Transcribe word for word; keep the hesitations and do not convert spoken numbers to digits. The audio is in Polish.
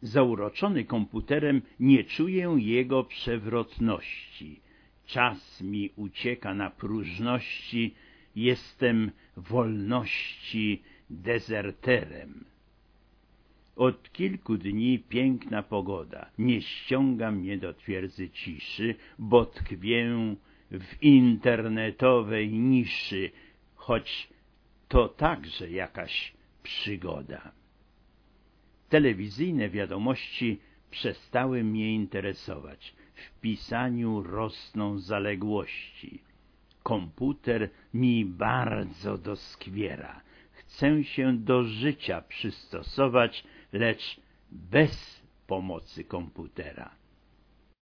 Zauroczony komputerem nie czuję jego przewrotności. Czas mi ucieka na próżności, jestem wolności dezerterem. Od kilku dni piękna pogoda nie ściąga mnie do twierdzy ciszy, bo tkwię w internetowej niszy, choć to także jakaś przygoda. Telewizyjne wiadomości przestały mnie interesować. W pisaniu rosną zaległości. Komputer mi bardzo doskwiera. Chcę się do życia przystosować, lecz bez pomocy komputera.